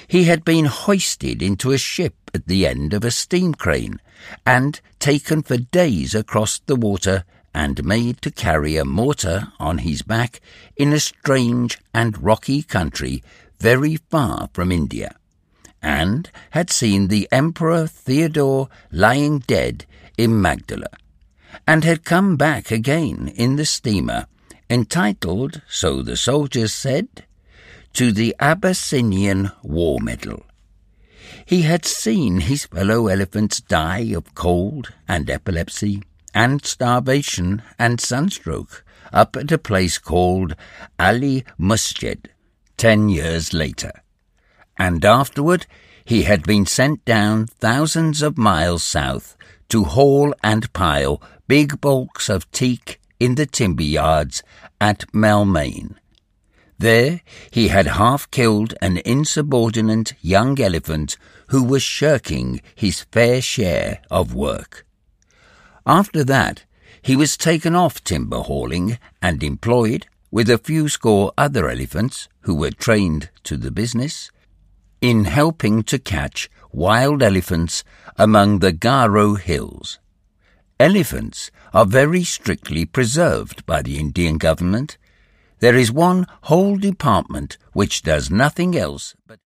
He had been hoisted into a ship at the end of a steam crane and taken for days across the water and made to carry a mortar on his back in a strange and rocky country very far from India, and had seen the Emperor Theodore lying dead in Magdala, and had come back again in the steamer, entitled, so the soldiers said, to the Abyssinian War Medal. He had seen his fellow elephants die of cold and epilepsy and starvation and sunstroke up at a place called Ali Musjid 10 years later, and afterward he had been sent down thousands of miles south to haul and pile big bulks of teak in the timber yards at Melmain. There he had half-killed an insubordinate young elephant who was shirking his fair share of work. After that, he was taken off timber hauling and employed, with a few score other elephants who were trained to the business, in helping to catch wild elephants among the Garo hills. Elephants are very strictly preserved by the Indian government. There is one whole department which does nothing else but